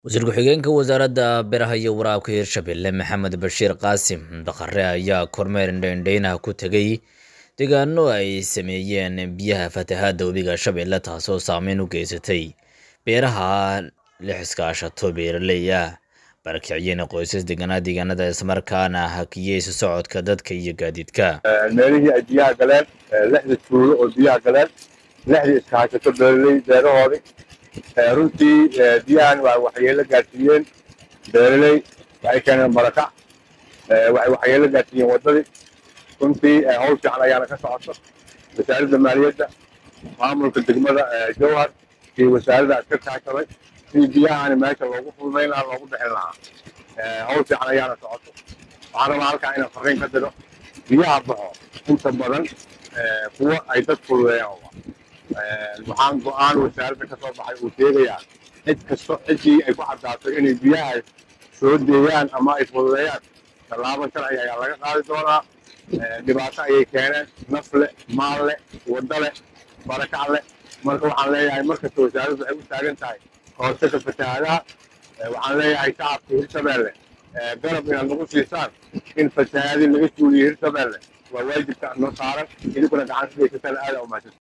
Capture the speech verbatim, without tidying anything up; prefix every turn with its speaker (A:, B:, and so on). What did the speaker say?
A: wasiir ku-xigeenka wasaaradda beeraha iyo waraabka hirshabelle maxamed bashiir qaasim daqare ayaa kormeer indhaindhaynaha ku tegay deegaano ay sameeyeen biyaha fatahaadda webiga shabeelle taasoo saameyn u geysatay beeraha lix iskaashato beeraley ah barakiciyeen qoysas deganaa deegaanada islamarkaana hakiyey isu socodka dadka iyo gaadiidka
B: meelihii ay biyaha galeen lixda tuulo oo biyaha galeen lixdii iskaashato beeraley beerahoodii runtii biyahan waa waxyeello gaarsiiyeen beeraley waxay keeneen barakac waxay waxyeello gaarsiiyeen waddadii runtii hawl fiican ayaana ka socoto wasaaradda maaliyadda maamulka degmada jowhar iyo wasaaradda iska kaashaday sidii biyahaani meesha loogu fududayn lahaa loogu bixin lahaa hawl fiican ayaana socoto waxaan rabaa halkaa inaan fariin ka diro biyaha baxo inta badan kuwa ay dad fududeeyaan waxaan go'aan wasaaradda ka soo baxay uu sheegayaa cid kasto ciddii ay ku caddaato inay biyaha soo deeyaan ama ay fududeeyaan tallaabo sharci ayaa laga qaadi doonaa dhibaato ayay keeneen naf leh maal leh waddo leh barakac leh marka waxaan leeyahay markasta wasaaraddu waxay u taagan tahay kahortagga fatahaadaha waxaan leeyahay shacabka hirshabelle garab inaad nagu siisaan in fatahaadii laga suuliyo hirshabelle waa waajibka noo saaran idinkuna gacan sidaysataan aada u mahadsan